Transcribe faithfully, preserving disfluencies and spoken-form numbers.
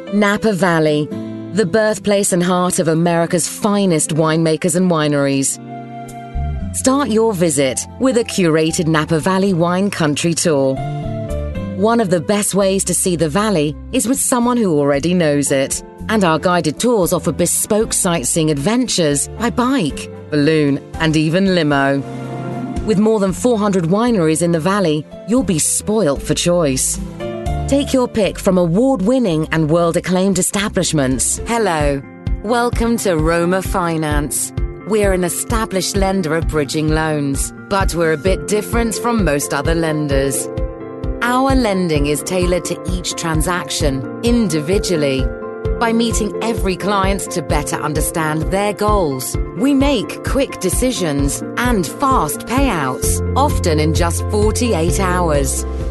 Napa Valley, the birthplace and heart of America's finest winemakers and wineries. Start your visit with a curated Napa Valley wine country tour. One of the best ways to see the valley is with someone who already knows it. And our guided tours offer bespoke sightseeing adventures by bike, balloon, and even limo. With more than four hundred wineries in the valley, you'll be spoilt for choice. Take your pick from award-winning and world-acclaimed establishments. Hello. Welcome to Roma Finance. We're an established lender of bridging loans, but we're a bit different from most other lenders. Our lending is tailored to each transaction, individually. By meeting every client to better understand their goals, we make quick decisions and fast payouts, often in just forty-eight hours.